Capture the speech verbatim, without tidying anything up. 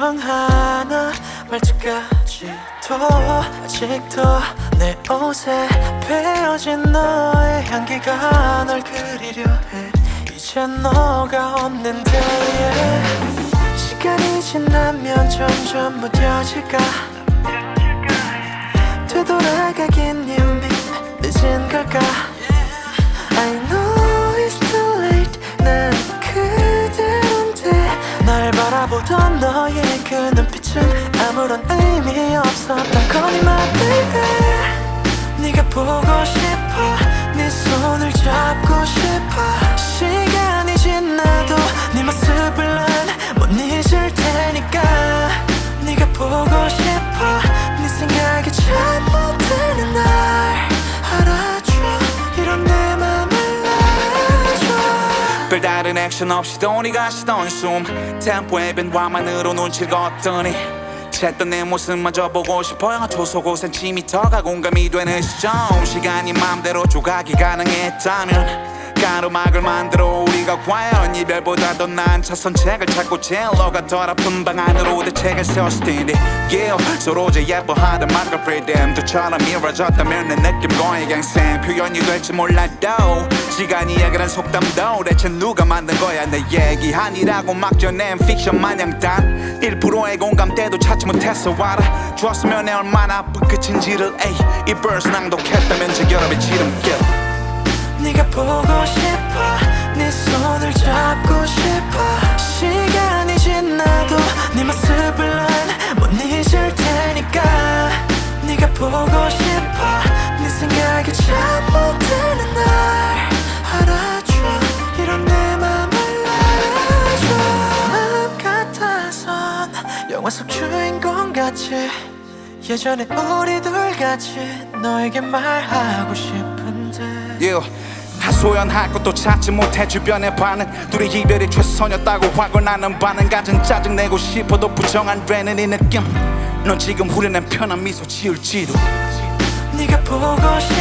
표정 하나 말투까지도 아직도 내 옷에 배어진 너의 향기가 널 그리려 해. 이제 너가 없는데 yeah. 시간이 지나면 점점 무뎌질까. 되돌아가긴 이미 늦은 걸까. I know it's too late. 난 그대로인데 날 바라보던 너의 그 눈빛은 아무런 의미 없었던 거니 my baby. 네가 보고 싶어. 네 손을 잡고 싶어. 시간이 지나도 네 모습을 난 못 잊을 테니까. 네가 보고 싶어. 네 생각이 잘 못 드는 날 알아줘. 이런 내 맘을 알아줘. 별다른 액션 없이도 네가 쉬던 숨 템포의 변화만으로 눈치를 걷더니 챘던 내 모습마저 보고 싶어요. 초속 오 센티미터가 공감이 되는 시점. 시간이 맘대로 조각이 가능했다면 가로막을 만들어 우리가 과연 이별보다 더 나은 차선책을 찾고 제일 너가 덜 아픈 방안으로 대책을 세웠을 텐데 yeah. 서로 제 예뻐하던 말과 프리덤들처럼 이루어졌다면 내 느낌과의 갱생 표현이 될지 몰라도 시간이 야근한 속담도 대체 누가 만든 거야. 내 얘기 아니라고 막 전낸 픽션 마냥 단 일 퍼센트의 공감대도 찾지 못했어. 알아주었으면 내 얼마나 아픈 끝인지를 에이. 이 verse 낭독했다면 제 결합의 지름길. 네가 보고 싶어. 네 손을 잡고 싶어. 시간이 지나도 네 모습을 난 못 잊을 테니까. 네가 보고 싶어. 네 생각이 잘 못 드는 날 알아줘. 이런 내 맘을 알아줘. 마음 같아선 영화 속 주인공 같이 예전에 우리 둘 같이 너에게 말하고 싶은데 yeah. 하소연할 것도 찾지 못해 주변의 반응. 둘이 이별이 최선이었다고 화가 나는 반응. 가진 짜증 내고 싶어도 부정 안 되는 이 느낌. 넌 지금 후련한 편한 미소 지을지도. 네가 보고 싶어.